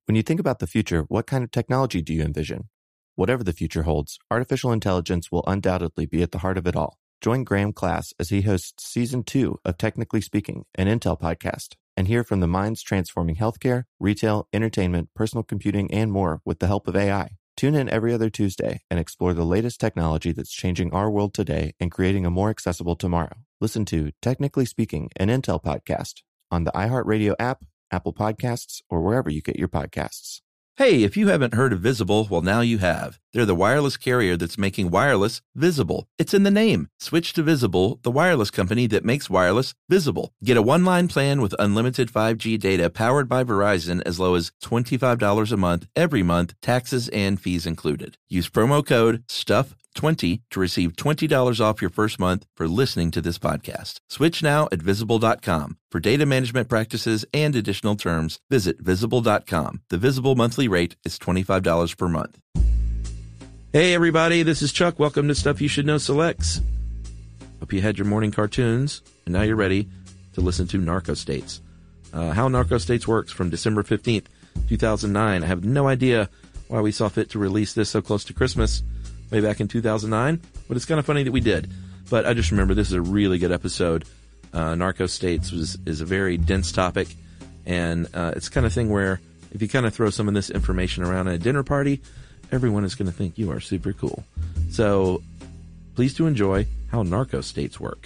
When you think about the future, what kind of technology do you envision? Whatever the future holds, artificial intelligence will undoubtedly be at the heart of it all. Join Graham Class as he hosts Season 2 of Technically Speaking, an Intel podcast, and hear from the minds transforming healthcare, retail, entertainment, personal computing, and more with the help of AI. Tune in every other Tuesday and explore the latest technology that's changing our world today and creating a more accessible tomorrow. Listen to Technically Speaking, an Intel podcast on the iHeartRadio app, Apple Podcasts, or wherever you get your podcasts. Hey, if you haven't heard of Visible, well, now you have. They're the wireless carrier that's making wireless visible. It's in the name. Switch to Visible, the wireless company that makes wireless visible. Get a one-line plan with unlimited 5G data powered by Verizon as low as $25 a month, every month, taxes and fees included. Use promo code STUFF20 to receive $20 off your first month for listening to this podcast. Switch now at Visible.com. For data management practices and additional terms, visit Visible.com. The Visible monthly rate is $25 per month. Hey everybody, this is Chuck. Welcome to Stuff You Should Know Selects. Hope you had your morning cartoons, and now you're ready to listen to Narco States. How Narco States works from December 15th, 2009. I have no idea why we saw fit to release this so close to Christmas way back in 2009, but it's kind of funny that we did. But I just remember this is a really good episode. Narco States is a very dense topic, and it's the kind of thing where if you kind of throw some of this information around at a dinner party, everyone is going to think you are super cool. So please do enjoy how Narco States work.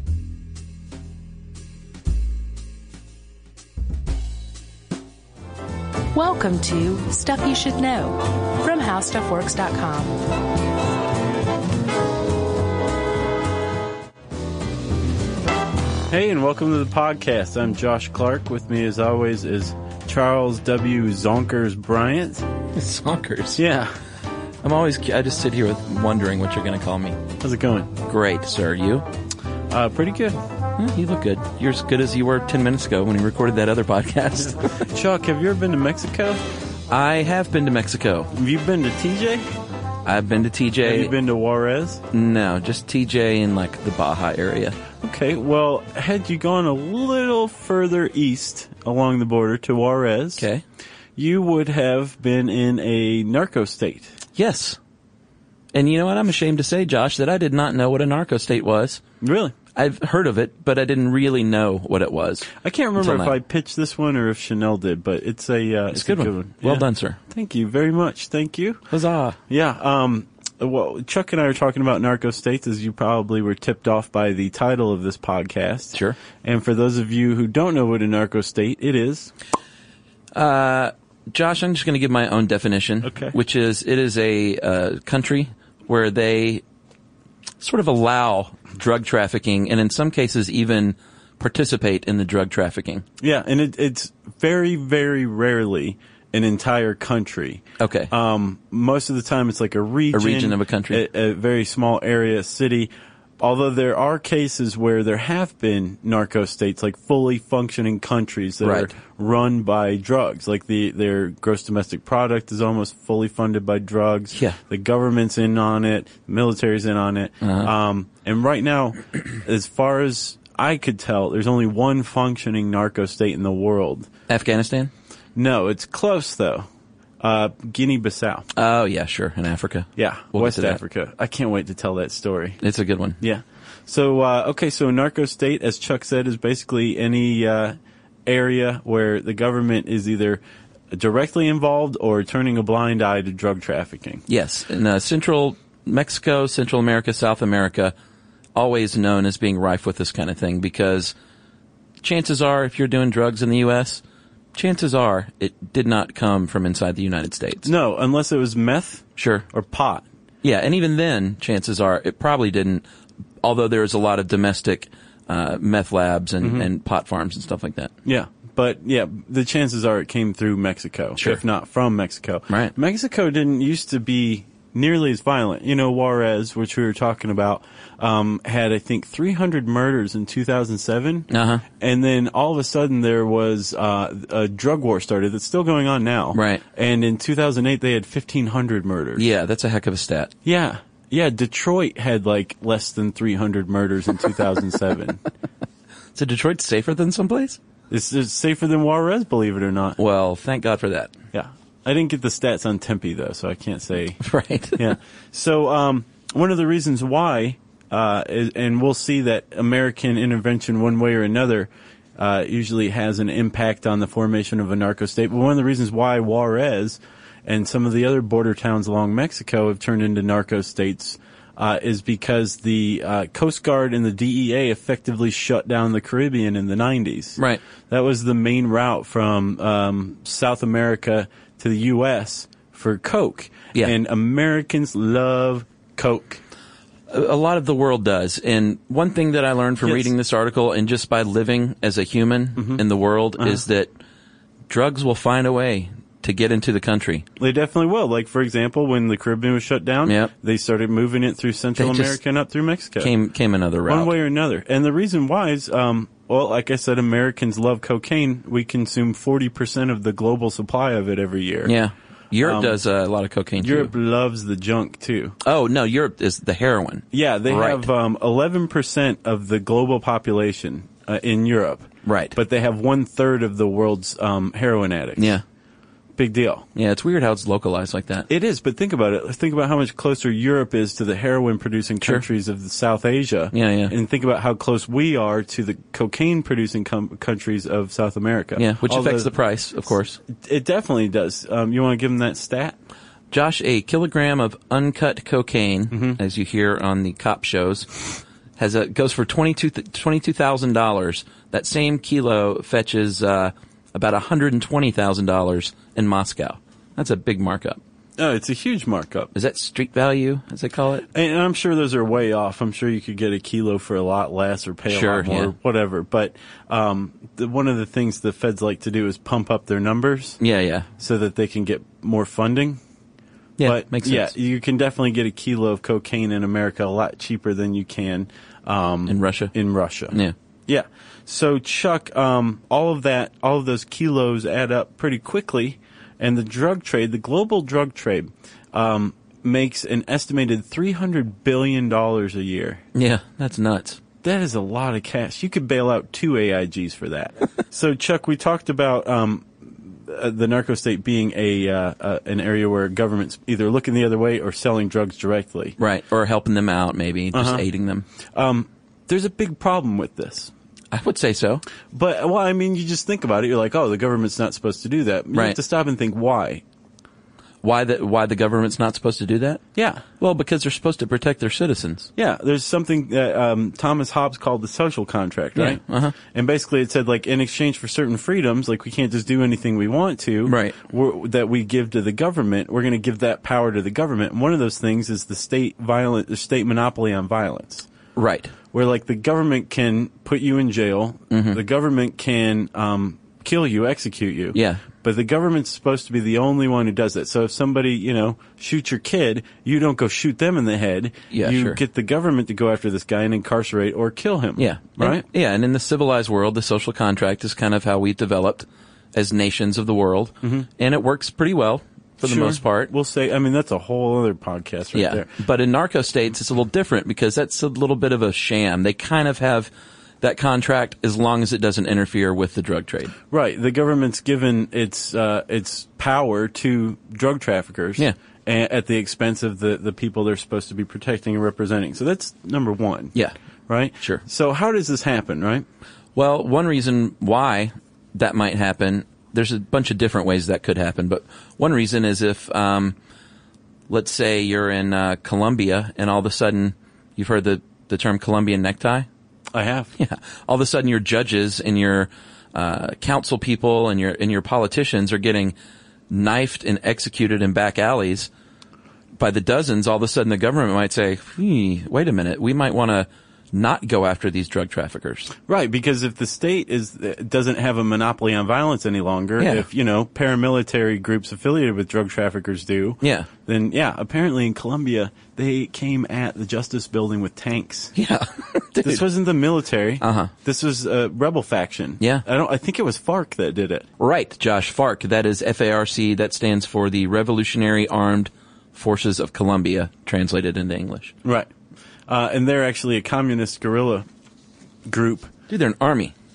Welcome to Stuff You Should Know from HowStuffWorks.com. Hey, and welcome to the podcast. I'm Josh Clark. With me, as always, is Charles W. Zonkers Bryant. Zonkers? Yeah. I just sit here wondering what you're going to call me. How's it going? Great, sir. You? Pretty good. You look good. You're as good as you were 10 minutes ago when we recorded that other podcast. Chuck, have you ever been to Mexico? I have been to Mexico. Have you been to TJ? I've been to TJ. Have you been to Juarez? No, just TJ in like the Baja area. Okay, well, had you gone a little further east along the border to Juarez, okay, you would have been in a narco state. Yes. And you know what? I'm ashamed to say, Josh, that I did not know what a narco state was. Really? I've heard of it, but I didn't really know what it was. I can't remember if I pitched this one or if Chanel did, but it's a good one. Well done, sir. Thank you very much. Thank you. Huzzah. Yeah. Well, Chuck and I are talking about narco states, as you probably were tipped off by the title of this podcast. Sure. And for those of you who don't know what a narco state it is, Josh, I'm just going to give my own definition. Okay. Which is, it is a country where they sort of allow drug trafficking, and in some cases even participate in the drug trafficking. Yeah, and it's very, very rarely an entire country. Okay. Most of the time it's like a region. A region of a country. A very small area, city. Although there are cases where there have been narco states, like fully functioning countries that are run by drugs. Like their gross domestic product is almost fully funded by drugs. Yeah. The government's in on it. The military's in on it. Uh-huh. And right now, as far as I could tell, there's only one functioning narco state in the world. Afghanistan? No, it's close though. Guinea-Bissau. Oh, yeah, sure. In Africa. Yeah, We'll West Africa. I can't wait to tell that story. It's a good one. Yeah. So, so a narco state, as Chuck said, is basically any area where the government is either directly involved or turning a blind eye to drug trafficking. Yes. In Central Mexico, Central America, South America, always known as being rife with this kind of thing, because chances are, if you're doing drugs in the U.S., chances are it did not come from inside the United States. No, unless it was meth. Sure. Or pot. Yeah, and even then, chances are it probably didn't, although there's a lot of domestic meth labs and pot farms and stuff like that. Yeah. But, yeah, the chances are it came through Mexico, sure, if not from Mexico. Right. Mexico didn't used to be nearly as violent. You know, Juarez, which we were talking about, had, I think, 300 murders in 2007. Uh-huh. And then all of a sudden there was a drug war started that's still going on now. Right. And in 2008 they had 1,500 murders. Yeah, that's a heck of a stat. Yeah. Yeah, Detroit had like less than 300 murders in 2007. So Detroit's safer than someplace? It's safer than Juarez, believe it or not. Well, thank God for that. Yeah. I didn't get the stats on Tempe, though, so I can't say. Right. Yeah. So one of the reasons why, and we'll see that American intervention one way or another usually has an impact on the formation of a narco state, but one of the reasons why Juarez and some of the other border towns along Mexico have turned into narco states is because the Coast Guard and the DEA effectively shut down the Caribbean in the 90s. Right. That was the main route from South America to the U.S. for Coke. Yeah. And Americans love Coke. A lot of the world does. And one thing that I learned from reading this article and just by living as a human in the world is that drugs will find a way to get into the country. They definitely will. Like, for example, when the Caribbean was shut down, they started moving it through Central America and up through Mexico. Came another route. One way or another. And the reason why is, well, like I said, Americans love cocaine. We consume 40% of the global supply of it every year. Yeah. Europe does a lot of cocaine, Europe too. loves the junk, too. Oh, no, Europe is the heroin. Yeah, they have 11% of the global population in Europe. Right. But they have 1/3 of the world's heroin addicts. Yeah. Big deal. Yeah, it's weird how it's localized like that. It is, but think about it. Think about how much closer Europe is to the heroin-producing countries of South Asia. Yeah, yeah. And think about how close we are to the cocaine-producing countries of South America. Yeah, which affects the price, of course. It definitely does. You want to give them that stat? Josh, a kilogram of uncut cocaine, as you hear on the cop shows, goes for $22,000. That same kilo fetches about $120,000 in Moscow. That's a big markup. Oh, it's a huge markup. Is that street value, as they call it? And I'm sure those are way off. I'm sure you could get a kilo for a lot less or pay a lot more, whatever. But one of the things the feds like to do is pump up their numbers. Yeah, yeah. So that they can get more funding. Yeah, but, makes sense. Yeah, you can definitely get a kilo of cocaine in America a lot cheaper than you can in Russia. Yeah. Yeah. So, Chuck, all of those kilos add up pretty quickly, and the drug trade, the global drug trade, makes an estimated $300 billion a year. Yeah, that's nuts. That is a lot of cash. You could bail out 2 AIGs for that. So, Chuck, we talked about the narco state being an area where government's either looking the other way or selling drugs directly. Right, or helping them out, maybe, just aiding them. There's a big problem with this. I would say so. But, well, I mean, you just think about it. You're like, oh, the government's not supposed to do that. You have to stop and think, why? Why the government's not supposed to do that? Yeah. Well, because they're supposed to protect their citizens. Yeah, there's something that Thomas Hobbes called the social contract, right? Yeah, And basically it said, like, in exchange for certain freedoms, like we can't just do anything we want to, right? That we give to the government, we're going to give that power to the government. And one of those things is the state monopoly on violence. Right. Where, like, the government can put you in jail, the government can kill you, execute you. Yeah. But the government's supposed to be the only one who does that. So if somebody, shoots your kid, you don't go shoot them in the head. Yeah, you get the government to go after this guy and incarcerate or kill him. Yeah. Right? And in the civilized world, the social contract is kind of how we've developed as nations of the world. And it works pretty well. For the most part. We'll say, I mean, that's a whole other podcast right there. But in narco states, it's a little different because that's a little bit of a sham. They kind of have that contract as long as it doesn't interfere with the drug trade. Right. The government's given its power to drug traffickers at the expense of the people they're supposed to be protecting and representing. So that's number one. Yeah. Right? Sure. So how does this happen, right? Well, one reason why that might happen, there's a bunch of different ways that could happen, but one reason is if, let's say you're in Colombia and all of a sudden you've heard the term Colombian necktie? I have. Yeah. All of a sudden your judges and your council people and your politicians are getting knifed and executed in back alleys by the dozens. All of a sudden the government might say, wait a minute, we might want to not go after these drug traffickers. Right, because if the state doesn't have a monopoly on violence any longer, if, paramilitary groups affiliated with drug traffickers do, then, apparently in Colombia, they came at the Justice Building with tanks. Yeah. This wasn't the military. This was a rebel faction. Yeah. I think it was FARC that did it. Right, Josh, FARC. That is FARC. That stands for the Revolutionary Armed Forces of Colombia, translated into English. Right. And they're actually a communist guerrilla group. Dude, they're an army.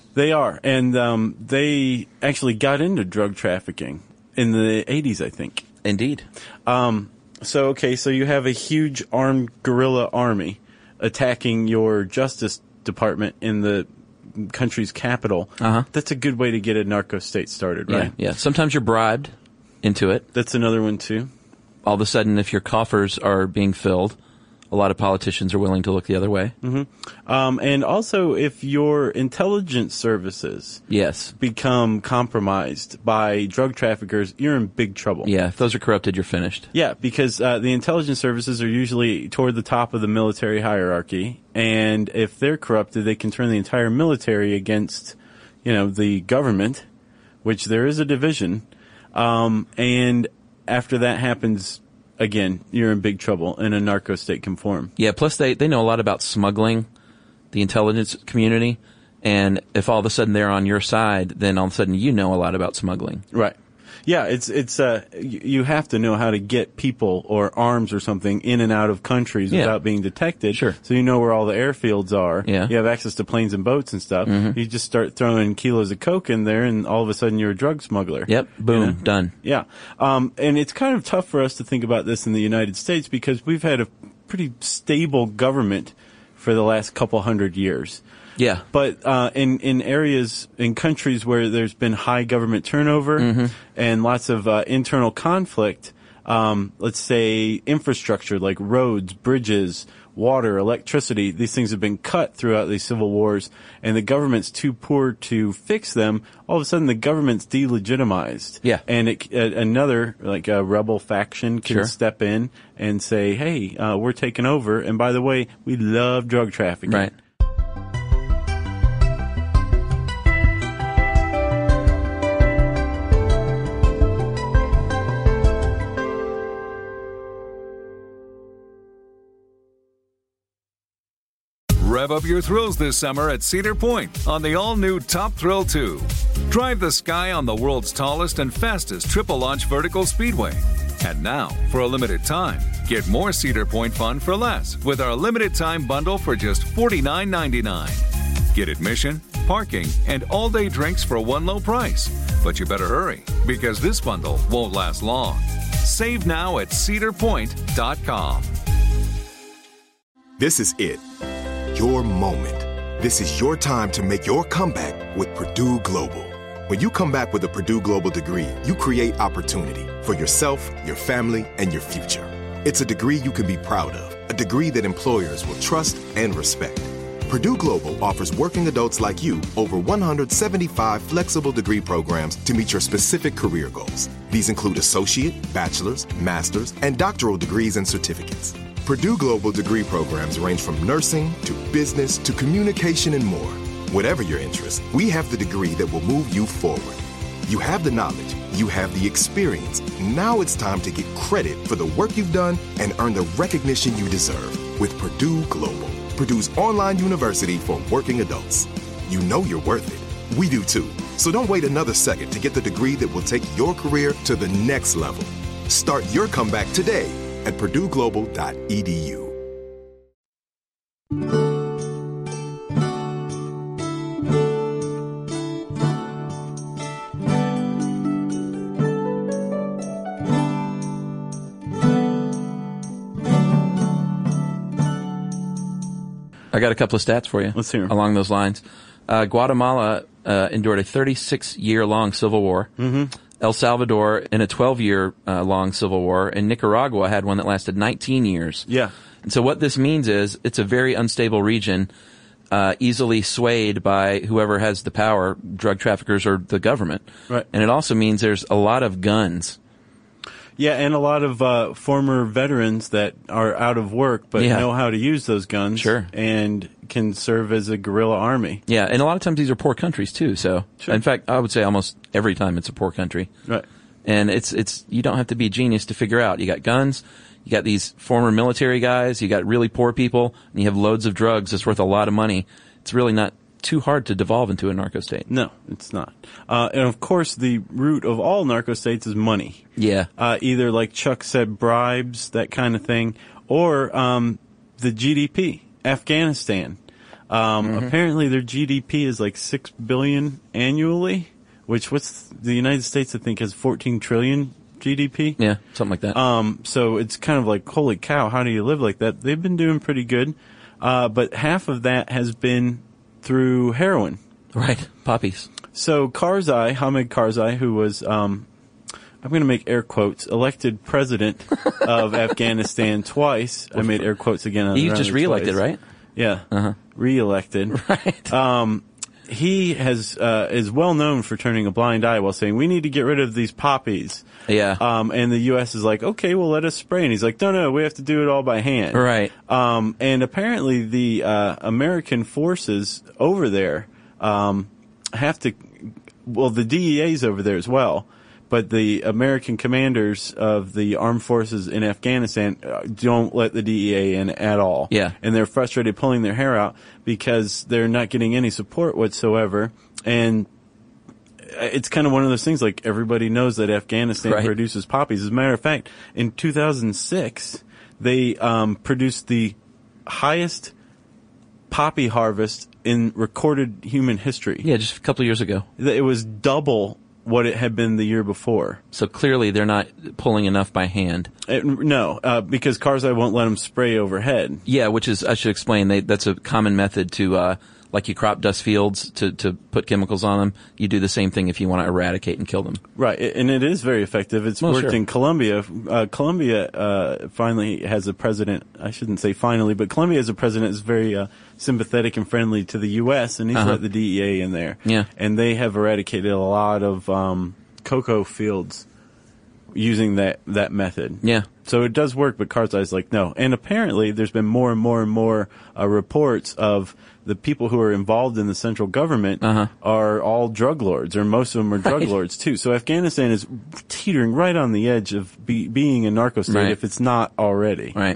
They are, and they actually got into drug trafficking in the 80s, I think. Indeed. So you have a huge armed guerrilla army attacking your justice department in the country's capital. That's a good way to get a narco state started, right? Yeah. Sometimes you're bribed into it. That's another one, too. All of a sudden, if your coffers are being filled, a lot of politicians are willing to look the other way. And also, if your intelligence services become compromised by drug traffickers, you're in big trouble. Yeah, if those are corrupted, you're finished. Yeah, because the intelligence services are usually toward the top of the military hierarchy, and if they're corrupted, they can turn the entire military against, the government, which there is a division. And after that happens, again, you're in big trouble, and a narco state can form. Yeah, plus they know a lot about smuggling, the intelligence community, and if all of a sudden they're on your side, then all of a sudden you know a lot about smuggling. Right. Yeah, it's you have to know how to get people or arms or something in and out of countries without being detected. Sure. So you know where all the airfields are. Yeah. You have access to planes and boats and stuff. You just start throwing kilos of coke in there, and all of a sudden you're a drug smuggler. Yep. Boom. Done. Yeah. And it's kind of tough for us to think about this in the United States because we've had a pretty stable government for the last couple hundred years. Yeah. But in areas, in countries where there's been high government turnover and lots of internal conflict, let's say infrastructure like roads, bridges, water, electricity, these things have been cut throughout these civil wars, and the government's too poor to fix them. All of a sudden, the government's delegitimized. Yeah. And another, like a rebel faction, can step in and say, hey, we're taking over, and by the way, we love drug trafficking. Right. Rev up your thrills this summer at Cedar Point on the all-new Top Thrill 2. Drive the sky on the world's tallest and fastest triple-launch vertical speedway. And now, for a limited time, get more Cedar Point fun for less with our limited-time bundle for just $49.99. Get admission, parking, and all-day drinks for one low price. But you better hurry, because this bundle won't last long. Save now at cedarpoint.com. This is it. Your moment. This is your time to make your comeback with Purdue Global. When you come back with a Purdue Global degree, you create opportunity for yourself, your family, and your future. It's a degree you can be proud of, a degree that employers will trust and respect. Purdue Global offers working adults like you over 175 flexible degree programs to meet your specific career goals. These include associate, bachelor's, master's, and doctoral degrees and certificates. Purdue Global degree programs range from nursing to business to communication and more. Whatever your interest, we have the degree that will move you forward. You have the knowledge, you have the experience. Now it's time to get credit for the work you've done and earn the recognition you deserve with Purdue Global, Purdue's online university for working adults. You know you're worth it. We do too. So don't wait another second to get the degree that will take your career to the next level. Start your comeback today at purdueglobal.edu. I got a couple of stats for you. Let's hear 'em. Along those lines. Guatemala endured a 36-year-long civil war. El Salvador in a 12-year long civil war, and Nicaragua had one that lasted 19 years. Yeah. And so what this means is it's a very unstable region, easily swayed by whoever has the power, drug traffickers or the government. Right. And it also means there's a lot of guns. Yeah, and a lot of former veterans that are out of work but know how to use those guns. Sure. And can serve as a guerrilla army. Yeah, and a lot of times these are poor countries too. So, in fact, I would say almost every time it's a poor country. Right. And it's you don't have to be a genius to figure out. You got guns, you got these former military guys, you got really poor people, and you have loads of drugs that's worth a lot of money. It's really not too hard to devolve into a narco state. No, it's not. And of course, the root of all narco states is money. Yeah. Either, like Chuck said, bribes, that kind of thing, or the GDP. Afghanistan. Apparently their GDP is like $6 billion annually, which the United States, I think, has 14 trillion GDP. Yeah, something like that. So it's kind of like, holy cow, how do you live like that? They've been doing pretty good. But half of that has been through heroin. Right. Poppies. So Hamid Karzai, who was, I'm going to make air quotes, elected president of Afghanistan twice. I made air quotes again. He just reelected, twice. right? Yeah. Reelected. Right. He is well known for turning a blind eye while saying, we need to get rid of these poppies. Yeah. And the U.S. is like, okay, well, let us spray. And he's like, no, we have to do it all by hand. Right. And apparently the American forces over there have to, well, the DEA's over there as well, but the American commanders of the armed forces in Afghanistan don't let the DEA in at all. Yeah. And they're frustrated pulling their hair out because they're not getting any support whatsoever. And it's kind of one of those things, like, everybody knows that Afghanistan produces poppies. As a matter of fact, in 2006, they produced the highest poppy harvest in recorded human history. Yeah, just a couple of years ago. It was double what it had been the year before. So clearly they're not pulling enough by hand. Because Karzai won't let them spray overhead. Yeah, which is, I should explain, that's a common method to, like you crop dust fields to put chemicals on them. You do the same thing if you want to eradicate and kill them. Right, and it is very effective. It's worked in Colombia. Colombia finally has a president. I shouldn't say finally, but Colombia has a president that's very sympathetic and friendly to the U.S., and he's let the DEA in there. Yeah. And they have eradicated a lot of cocoa fields using that method. Yeah. So it does work, but Karzai's like, no. And apparently there's been more and more and more reports of the people who are involved in the central government are all drug lords, or most of them are drug lords too. So Afghanistan is teetering right on the edge of being a narco state if it's not already. Right.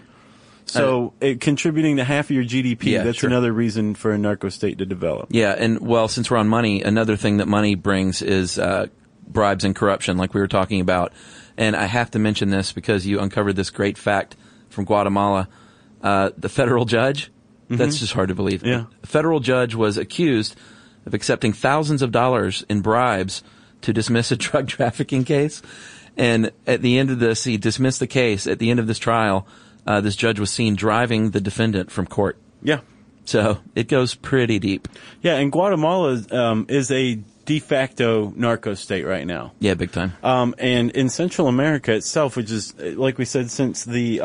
So contributing to half of your GDP, that's another reason for a narco state to develop. Yeah, and well, since we're on money, another thing that money brings is bribes and corruption, like we were talking about. And I have to mention this because you uncovered this great fact from Guatemala. The federal judge, that's just hard to believe. Yeah. The federal judge was accused of accepting thousands of dollars in bribes to dismiss a drug trafficking case. And at the end of this, he dismissed the case. At the end of this trial, this judge was seen driving the defendant from court. Yeah. So it goes pretty deep. Yeah, and Guatemala is a de facto narco state right now. Yeah, big time. And in Central America itself, which is, like we said, since the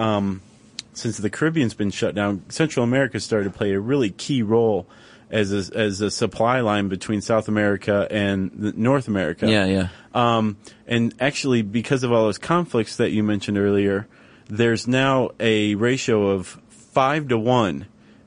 Caribbean's been shut down, Central America started to play a really key role as a supply line between South America and North America. Yeah. And actually, because of all those conflicts that you mentioned earlier, there's now a ratio of 5-to-1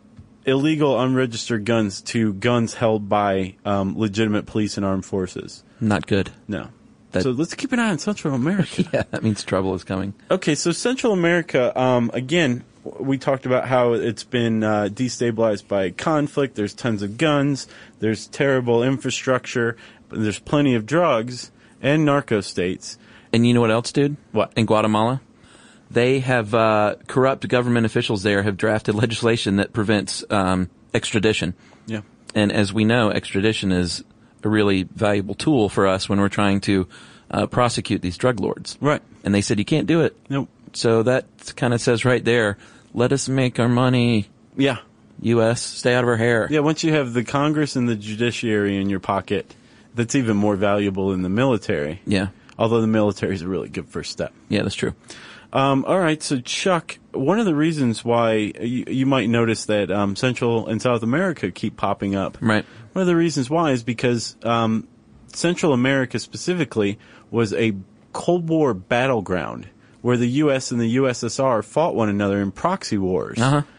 illegal unregistered guns to guns held by legitimate police and armed forces. Not good. No. So let's keep an eye on Central America. Yeah, that means trouble is coming. Okay, so Central America, again, we talked about how it's been destabilized by conflict. There's tons of guns. There's terrible infrastructure. But there's plenty of drugs and narco states. And you know what else, dude? What? In Guatemala? They have, corrupt government officials there have drafted legislation that prevents extradition. Yeah. And as we know, extradition is a really valuable tool for us when we're trying to prosecute these drug lords. Right. And they said you can't do it. Nope. So that kind of says right there, let us make our money. Yeah. U.S., stay out of our hair. Yeah, once you have the Congress and the judiciary in your pocket, that's even more valuable than the military. Yeah. Although the military is a really good first step. Yeah, that's true. All right, so Chuck, one of the reasons why you might notice that Central and South America keep popping up. Right. One of the reasons why is because Central America specifically was a Cold War battleground where the U.S. and the USSR fought one another in proxy wars.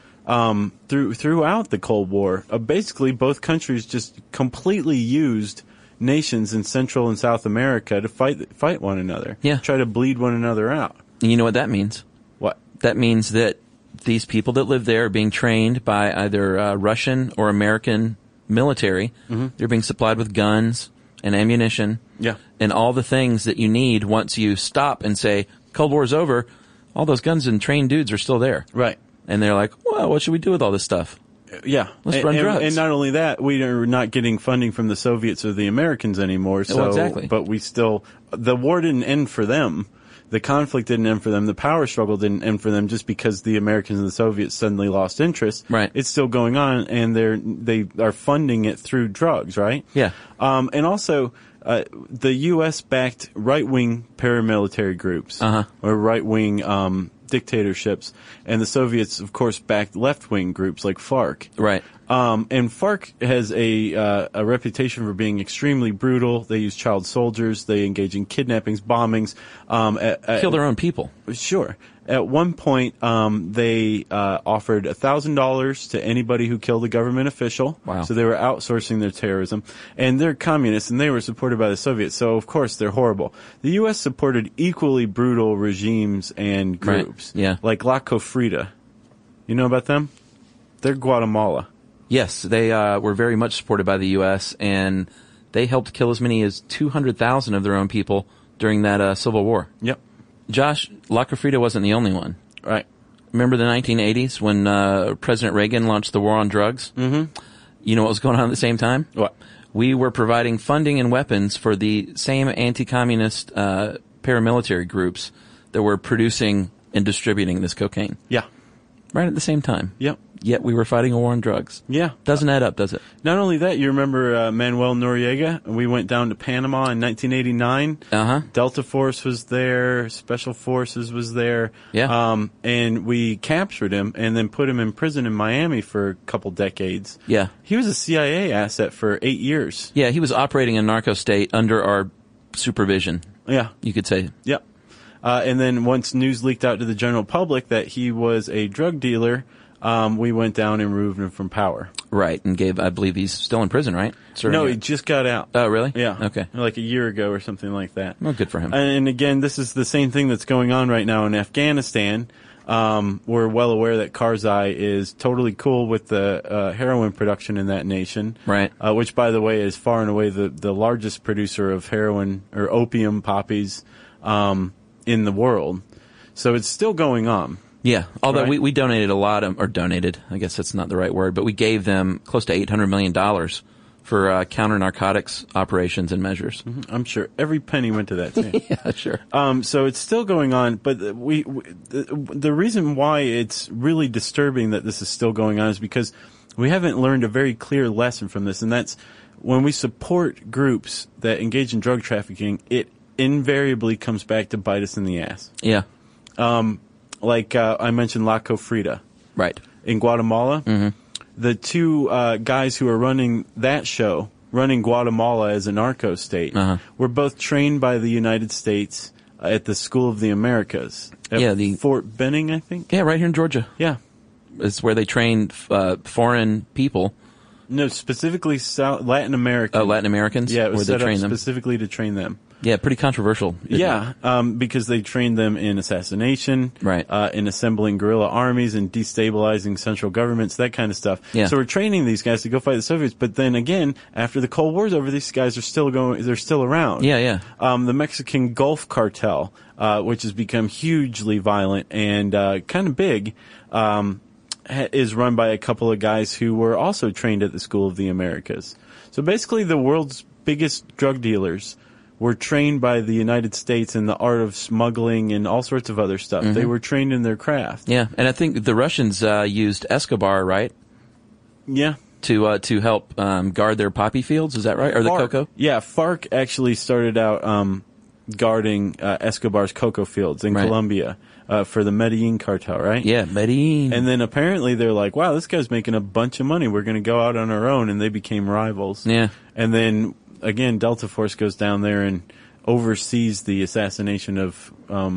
Throughout the Cold War. Basically, both countries just completely used nations in Central and South America to fight one another. Yeah. Try to bleed one another out. You know what that means? What? That means that these people that live there are being trained by either Russian or American military. Mm-hmm. They're being supplied with guns and ammunition. Yeah. And all the things that you need once you stop and say, Cold War's over, all those guns and trained dudes are still there. Right. And they're like, well, what should we do with all this stuff? Yeah. Let's run drugs. And not only that, we are not getting funding from the Soviets or the Americans anymore. So, exactly. But the war didn't end for them. The conflict didn't end for them. The power struggle didn't end for them just because the Americans and the Soviets suddenly lost interest. Right. It's still going on, and they are funding it through drugs, right? Yeah. And also, the U.S. backed right-wing paramilitary groups or right-wing dictatorships, and the Soviets, of course, backed left-wing groups like FARC. Right. And FARC has a reputation for being extremely brutal. They use child soldiers. They engage in kidnappings, bombings. Kill their own people. Sure. At one point, they offered $1,000 to anybody who killed a government official. Wow. So they were outsourcing their terrorism. And they're communists, and they were supported by the Soviets. So, of course, they're horrible. The U.S. supported equally brutal regimes and groups. Right. Yeah. Like La Cofrida. You know about them? They're Guatemala. Yes, they were very much supported by the U.S., and they helped kill as many as 200,000 of their own people during that Civil War. Yep. Josh, La Cofrida wasn't the only one. Right. Remember the 1980s when President Reagan launched the war on drugs? Mm-hmm. You know what was going on at the same time? What? We were providing funding and weapons for the same anti-communist paramilitary groups that were producing and distributing this cocaine. Yeah. Right at the same time. Yep. Yet we were fighting a war on drugs. Yeah. Doesn't add up, does it? Not only that, you remember Manuel Noriega? We went down to Panama in 1989. Uh-huh. Delta Force was there. Special Forces was there. Yeah. And we captured him and then put him in prison in Miami for a couple decades. Yeah. He was a CIA asset for 8 years. Yeah, he was operating in narco state under our supervision. Yeah. You could say. Yep. And then once news leaked out to the general public that he was a drug dealer, we went down and removed him from power. Right, and I believe he's still in prison, right? No, he just got out. Oh, really? Yeah. Okay. Like a year ago or something like that. Well, good for him. And again, this is the same thing that's going on right now in Afghanistan. We're well aware that Karzai is totally cool with the heroin production in that nation. Right. Which, by the way, is far and away the largest producer of heroin or opium poppies in the world. So it's still going on. Yeah, although right? we donated a lot of, or donated, I guess that's not the right word, but we gave them close to $800 million for counter-narcotics operations and measures. Mm-hmm. I'm sure every penny went to that too. Yeah, sure. So it's still going on, but the reason why it's really disturbing that this is still going on is because we haven't learned a very clear lesson from this, and that's when we support groups that engage in drug trafficking, it invariably comes back to bite us in the ass. Yeah. Like I mentioned La Cofrida. Right. In Guatemala. Mm-hmm. The two guys who are running that show, running Guatemala as a narco state, were both trained by the United States at the School of the Americas. At Fort Benning, I think? Yeah, right here in Georgia. Yeah. It's where they trained foreign people. No, specifically Latin American. Latin Americans? Yeah, it was where set they up trained them. specifically to train them. Yeah, pretty controversial. Yeah, because they trained them in assassination, right? In assembling guerrilla armies and destabilizing central governments, that kind of stuff. Yeah. So we're training these guys to go fight the Soviets. But then again, after the Cold War's over, these guys are still going. They're still around. Yeah, yeah. The Mexican Gulf Cartel, which has become hugely violent and kind of big, is run by a couple of guys who were also trained at the School of the Americas. So basically, the world's biggest drug dealers were trained by the United States in the art of smuggling and all sorts of other stuff. Mm-hmm. They were trained in their craft. Yeah, and I think the Russians used Escobar, right? Yeah. To help guard their poppy fields, is that right? Or the cocoa? Yeah, FARC actually started out guarding Escobar's cocoa fields in Colombia for the Medellin cartel, right? Yeah, Medellin. And then apparently they're like, wow, this guy's making a bunch of money. We're going to go out on our own, and they became rivals. Yeah. And then again, Delta Force goes down there and oversees the assassination of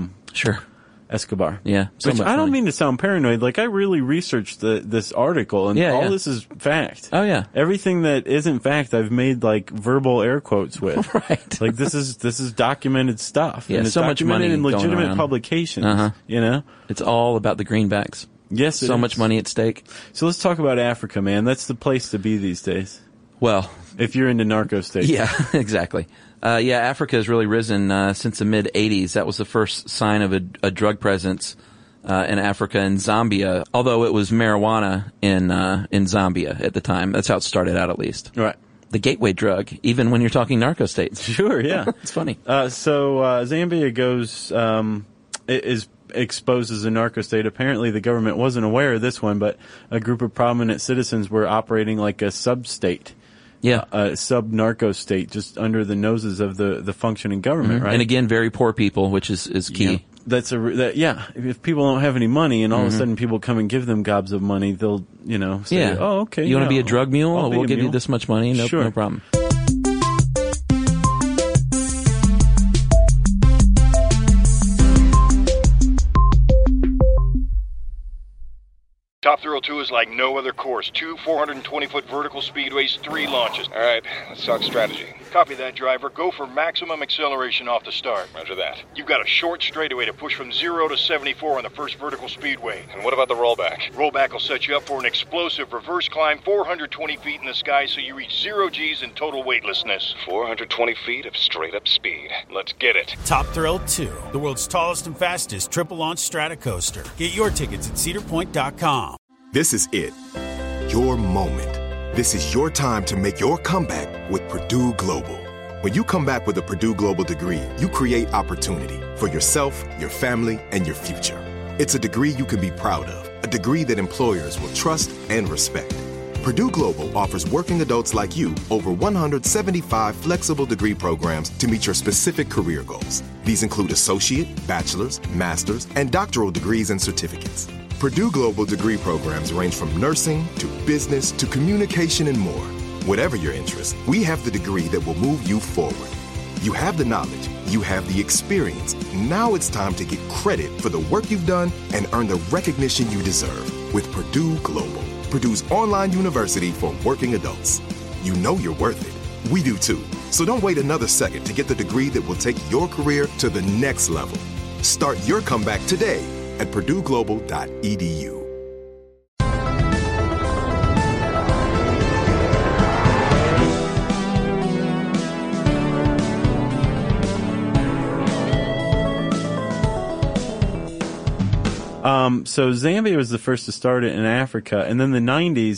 Escobar. Yeah. So which I don't mean to sound paranoid. Like, I really researched this article, and all this is fact. Oh, yeah. Everything that isn't fact, I've made, like, verbal air quotes with. Right. Like, this is documented stuff. Yeah, and it's so much money in legitimate going publications, you know? It's all about the greenbacks. Yes, so much money at stake. So let's talk about Africa, man. That's the place to be these days. Well, if you're into narco states. Yeah, exactly. Africa has really risen since the mid-'80s. That was the first sign of a drug presence in Africa and Zambia, although it was marijuana in Zambia at the time. That's how it started out, at least. Right. The gateway drug, even when you're talking narco states. Sure, yeah. It's funny. So Zambia goes, is exposed as a narco state. Apparently the government wasn't aware of this one, but a group of prominent citizens were operating like a sub-state. Yeah. A sub-narco state just under the noses of the functioning government, right? And again, very poor people, which is key. Yeah. If people don't have any money and all of a sudden people come and give them gobs of money, they'll, say, oh, okay. You want to be a drug mule? We'll give you this much money. No problem. Top Thrill 2 is like no other course. 2 420-foot vertical speedways, 3 launches. All right, let's talk strategy. Copy that, driver. Go for maximum acceleration off the start. Roger that. You've got a short straightaway to push from 0 to 74 on the first vertical speedway. And what about the rollback? Rollback will set you up for an explosive reverse climb 420 feet in the sky so you reach 0 G's in total weightlessness. 420 feet of straight-up speed. Let's get it. Top Thrill 2, the world's tallest and fastest triple-launch stratocoaster. Get your tickets at cedarpoint.com. This is it. Your moment. This is your time to make your comeback with Purdue Global. When you come back with a Purdue Global degree, you create opportunity for yourself, your family, and your future. It's a degree you can be proud of, a degree that employers will trust and respect. Purdue Global offers working adults like you over 175 flexible degree programs to meet your specific career goals. These include associate, bachelor's, master's, and doctoral degrees and certificates. Purdue Global degree programs range from nursing to business to communication and more. Whatever your interest, we have the degree that will move you forward. You have the knowledge, you have the experience. Now it's time to get credit for the work you've done and earn the recognition you deserve with Purdue Global, Purdue's online university for working adults. You know you're worth it. We do too. So don't wait another second to get the degree that will take your career to the next level. Start your comeback today at purdueglobal.edu. So Zambia was the first to start it in Africa, and then the 90s,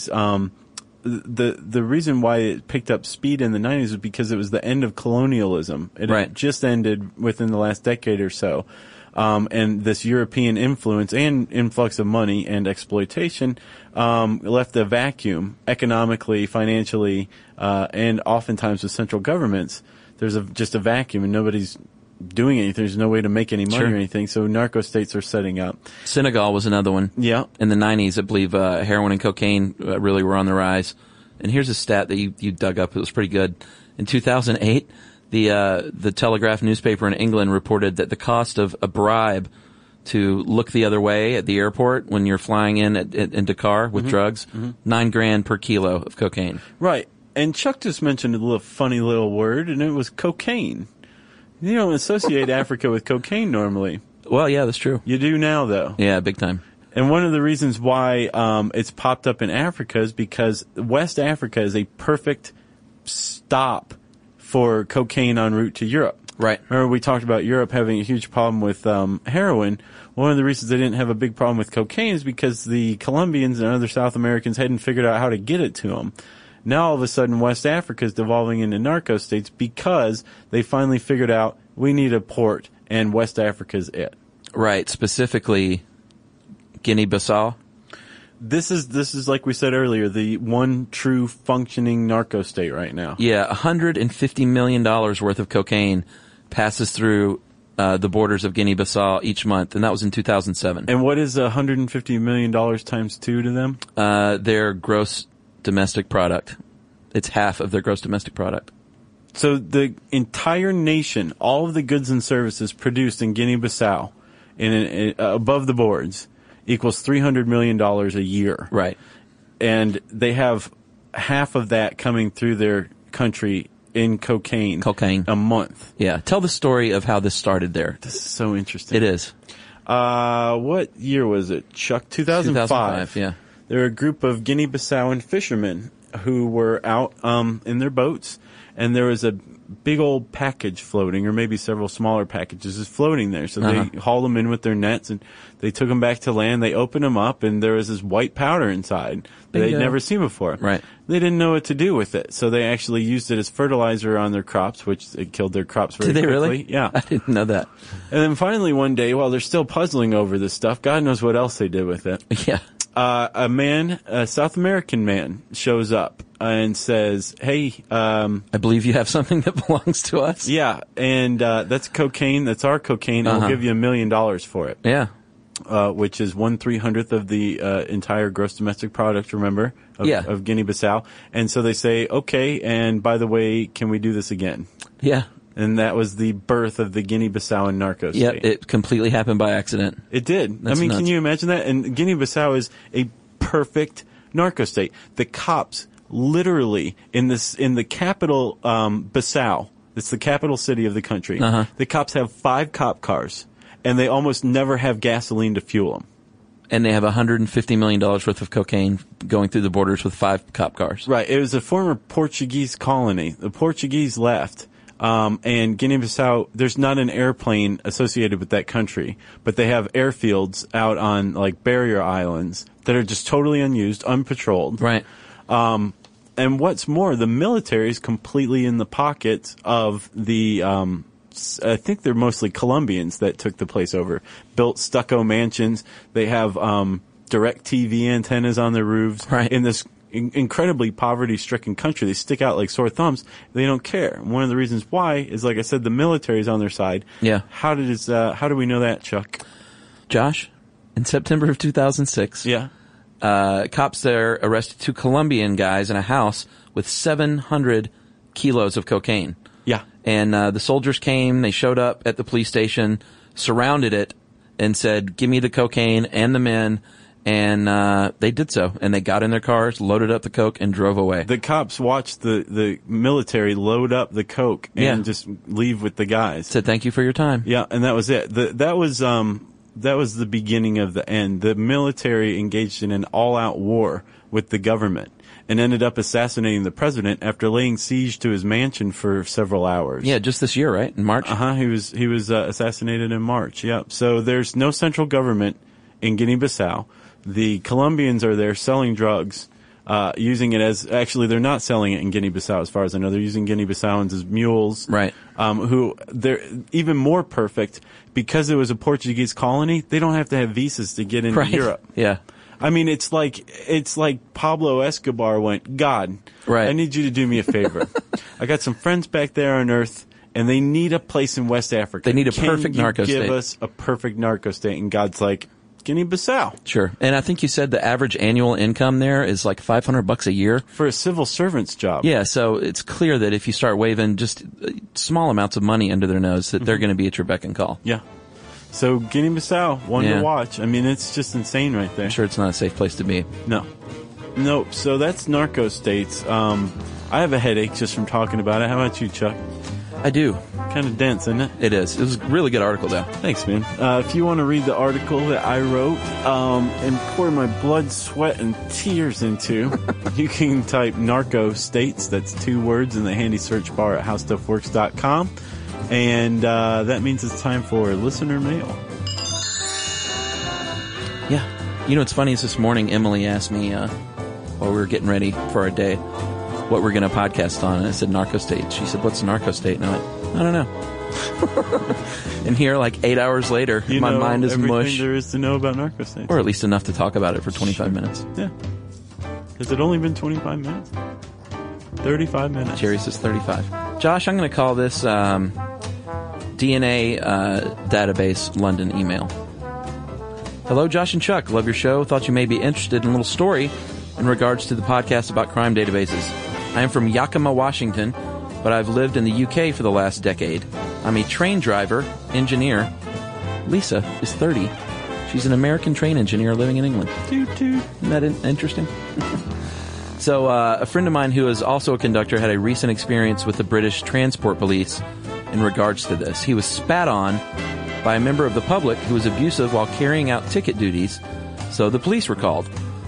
the reason why it picked up speed in the 90s was because it was the end of colonialism. It had just ended within the last decade or so. And this European influence and influx of money and exploitation left a vacuum economically, financially, and oftentimes with central governments. There's just a vacuum, and nobody's doing anything. There's no way to make any money or anything. So narco states are setting up. Senegal was another one. Yeah. In the 90s, I believe heroin and cocaine really were on the rise. And here's a stat that you dug up. It was pretty good. In 2008, the Telegraph newspaper in England reported that the cost of a bribe to look the other way at the airport when you're flying in Dakar with drugs, $9,000 per kilo of cocaine. Right. And Chuck just mentioned a funny little word, and it was cocaine. You don't associate Africa with cocaine normally. Well, yeah, that's true. You do now, though. Yeah, big time. And one of the reasons why it's popped up in Africa is because West Africa is a perfect stop for cocaine en route to Europe. Right. Remember we talked about Europe having a huge problem with heroin. One of the reasons they didn't have a big problem with cocaine is because the Colombians and other South Americans hadn't figured out how to get it to them. Now all of a sudden West Africa is devolving into narco states because they finally figured out we need a port and West Africa's it. Right. Specifically Guinea-Bissau. This is like we said earlier, the one true functioning narco state right now. Yeah, $150 million worth of cocaine passes through the borders of Guinea-Bissau each month, and that was in 2007. And what is $150 million times 2 to them? Their gross domestic product. It's half of their gross domestic product. So the entire nation, all of the goods and services produced in Guinea-Bissau, above the boards, equals $300 million a year. Right. And they have half of that coming through their country in cocaine. A month. Yeah. Tell the story of how this started there. This is so interesting. It is. What year was it, Chuck? 2005. Yeah. There were a group of Guinea-Bissauan fishermen who were out in their boats, and there was a big old package floating, or maybe several smaller packages just floating there. So they hauled them in with their nets, and they took them back to land. They opened them up, and there was this white powder inside that they'd never seen before. Right. They didn't know what to do with it, so they actually used it as fertilizer on their crops, which it killed their crops very quickly. Did they really? Yeah. I didn't know that. And then finally one day, while they're still puzzling over this stuff, God knows what else they did with it. Yeah. A South American man shows up and says, hey, I believe you have something that belongs to us. Yeah, and that's cocaine. That's our cocaine, and we'll give you $1 million for it. Yeah. Which is 1/300th of the entire gross domestic product, remember, of Guinea-Bissau. And so they say, okay, and by the way, can we do this again? Yeah. And that was the birth of the Guinea-Bissau and narco state. Yep, it completely happened by accident. It did. That's nuts. Can you imagine that? And Guinea-Bissau is a perfect narco state. The cops literally in the capital, Bissau, it's the capital city of the country. The cops have 5 cop cars, and they almost never have gasoline to fuel them. And they have $150 million worth of cocaine going through the borders with 5 cop cars. Right. It was a former Portuguese colony. The Portuguese left. And Guinea-Bissau, there's not an airplane associated with that country, but they have airfields out on like barrier islands that are just totally unused, unpatrolled. Right. And what's more, the military is completely in the pocket of the, I think they're mostly Colombians that took the place over. Built stucco mansions. They have, direct TV antennas on their roofs. Right. In this incredibly poverty-stricken country. They stick out like sore thumbs. They don't care. And one of the reasons why is, like I said, the military is on their side. Yeah. How do we know that, Chuck? Josh, in September of 2006, cops there arrested 2 Colombian guys in a house with 700 kilos of cocaine. Yeah. And the soldiers came, they showed up at the police station, surrounded it, and said, give me the cocaine and the men. And they did so. And they got in their cars, loaded up the coke, and drove away. The cops watched the military load up the coke and just leave with the guys. Said, thank you for your time. Yeah, and that was it. That was the beginning of the end. The military engaged in an all-out war with the government and ended up assassinating the president after laying siege to his mansion for several hours. Yeah, just this year, right? In March? He was assassinated in March, yeah. So there's no central government in Guinea-Bissau. The Colombians are there selling drugs, using it as, actually they're not selling it in Guinea-Bissau as far as I know. They're using Guinea-Bissauans as mules. Right. Who, they're even more perfect because it was a Portuguese colony. They don't have to have visas to get into Europe. Yeah. I mean, it's like Pablo Escobar went, God, I need you to do me a favor. I got some friends back there on Earth, and they need a place in West Africa. They need a perfect narco state. Give us a perfect narco state. And God's like, Guinea-Bissau. Sure. And I think you said the average annual income there is like $500 a year. For a civil servant's job. Yeah, so it's clear that if you start waving just small amounts of money under their nose, that they're going to be at your beck and call. Yeah. So Guinea-Bissau, one to watch. I mean, it's just insane right there. I'm sure it's not a safe place to be. No. Nope. So that's narco states. I have a headache just from talking about it. How about you, Chuck? I do. Kind of dense, isn't it? It is. It was a really good article, though. Thanks, man. If you want to read the article that I wrote and pour my blood, sweat, and tears into, you can type narco states, that's 2 words, in the handy search bar at howstuffworks.com. And that means it's time for listener mail. Yeah. You know what's funny is this morning Emily asked me while we were getting ready for our day what we're going to podcast on, and I said narco state. She said, what's narco state? And I went, I don't know. And here, like 8 hours later, my mind is mush. Everything there is to know about narco states. Or at least enough to talk about it for 25 minutes. Yeah. Has it only been 25 minutes? 35 minutes. Jerry says 35. Josh, I'm going to call this DNA database London email. Hello, Josh and Chuck. Love your show. Thought you may be interested in a little story in regards to the podcast about crime databases. I am from Yakima, Washington, but I've lived in the UK for the last decade. I'm a train driver, engineer. Lisa is 30. She's an American train engineer living in England. Toot toot. Isn't that interesting? So a friend of mine who is also a conductor had a recent experience with the British Transport Police in regards to this. He was spat on by a member of the public who was abusive while carrying out ticket duties, so the police were called.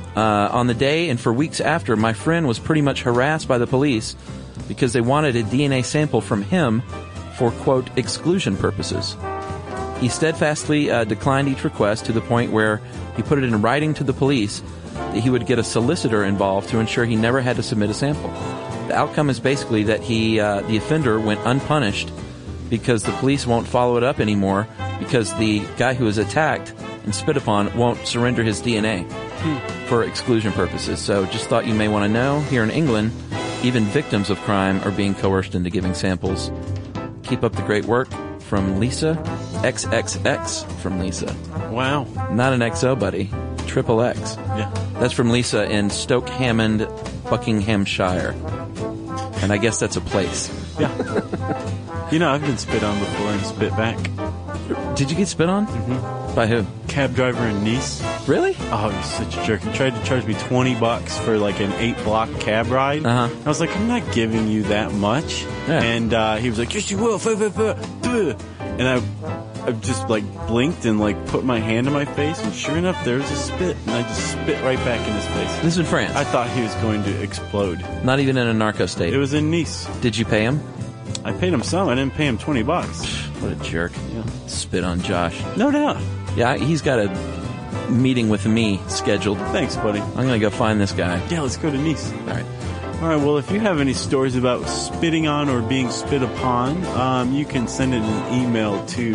On the day and for weeks after, my friend was pretty much harassed by the police because they wanted a DNA sample from him for, quote, exclusion purposes. He steadfastly declined each request to the point where he put it in writing to the police that he would get a solicitor involved to ensure he never had to submit a sample. The outcome is basically that the offender went unpunished because the police won't follow it up anymore because the guy who was attacked and spit upon won't surrender his DNA for exclusion purposes. So just thought you may want to know, here in England, even victims of crime are being coerced into giving samples. Keep up the great work. From Lisa. XXX from Lisa. Wow. Not an XO, buddy. Triple X. Yeah. That's from Lisa in Stoke Hammond, Buckinghamshire. And I guess that's a place. Yeah. I've been spit on before and spit back. Did you get spit on? Mm-hmm. By who? Cab driver in Nice. Really? Oh, he was such a jerk. He tried to charge me $20 for like an 8-block cab ride. Uh-huh. I was like, I'm not giving you that much. Yeah. And he was like, yes, you will. And I just like blinked and like put my hand in my face, and sure enough, there was a spit, and I just spit right back in his face. This is in France. I thought he was going to explode. Not even in a narco state. It was in Nice. Did you pay him? I paid him some. I didn't pay him $20. What a jerk. Yeah. Spit on Josh. No doubt. Yeah, he's got a meeting with me scheduled. Thanks, buddy. I'm going to go find this guy. Yeah, let's go to Nice. All right. All right, well, if you have any stories about spitting on or being spit upon, you can send in an email to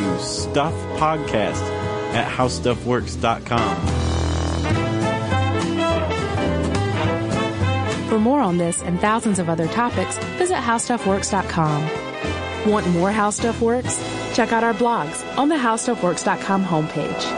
stuffpodcast@howstuffworks.com. For more on this and thousands of other topics, visit howstuffworks.com. Want more How Stuff Works? Check out our blogs on the howstuffworks.com homepage.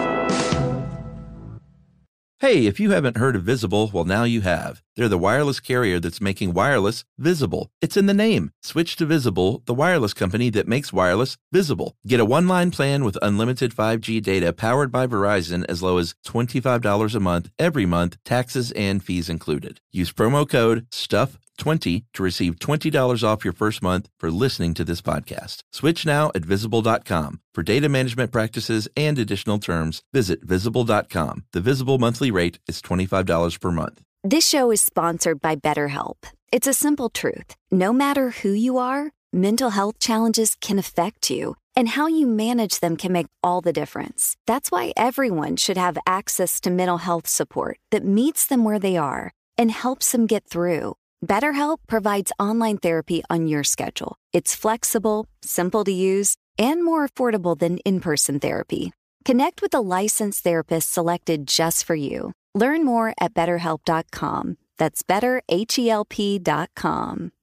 Hey, if you haven't heard of Visible, well, now you have. They're the wireless carrier that's making wireless visible. It's in the name. Switch to Visible, the wireless company that makes wireless visible. Get a one-line plan with unlimited 5G data powered by Verizon as low as $25 a month, every month, taxes and fees included. Use promo code STUFF20 to receive $20 off your first month for listening to this podcast. Switch now at Visible.com. For data management practices and additional terms, visit Visible.com. The Visible monthly rate is $25 per month. This show is sponsored by BetterHelp. It's a simple truth. No matter who you are, mental health challenges can affect you, and how you manage them can make all the difference. That's why everyone should have access to mental health support that meets them where they are and helps them get through. BetterHelp provides online therapy on your schedule. It's flexible, simple to use, and more affordable than in-person therapy. Connect with a licensed therapist selected just for you. Learn more at BetterHelp.com. That's BetterHelp.com.